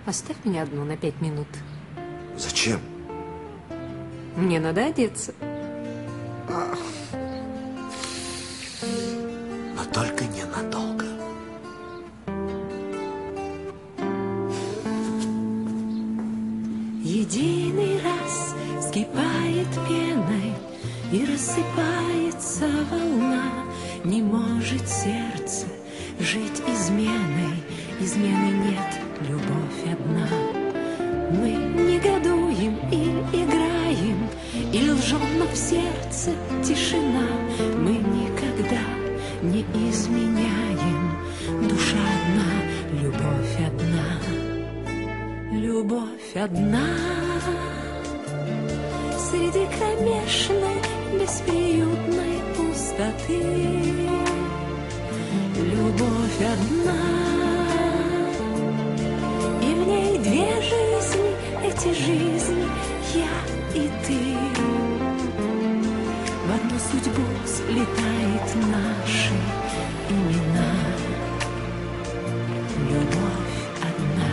Оставь меня одну на 5 минут. Зачем? Мне надо одеться. Но только ненадолго. Единый раз вскипает пеной и рассыпается волна. Не может сердце жить изменой, измены нет, любовь одна. Мы негодуем и играем, и лжем, но в сердце тишина. Мы никогда не изменяем, душа одна, любовь одна. Любовь одна среди кромешной, бесприютной пустоты. Любовь одна, и в ней две жизни, эти жизни я и ты. В одну судьбу слетает наши имена. Любовь одна.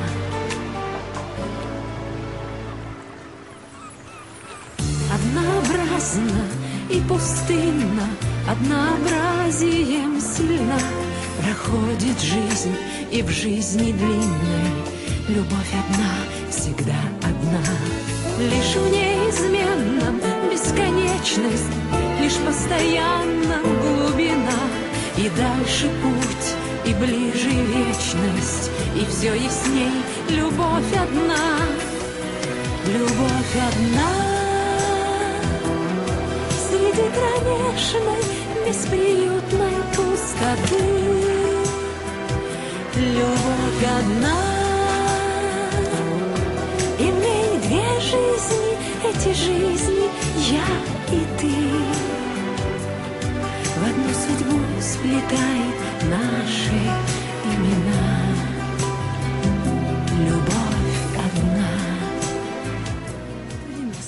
Однообразно и пустынно, однообразием сильна проходит жизнь, и в жизни длинной любовь одна, всегда одна. Лишь в неизменном бесконечность, лишь постоянно глубина, и дальше путь, и ближе вечность, и все ясней любовь одна. Любовь одна среди кромешной, бесприютной пустоты. Любовь одна, и в ней две жизни, эти жизни я и ты. В одну судьбу сплетает наши имена.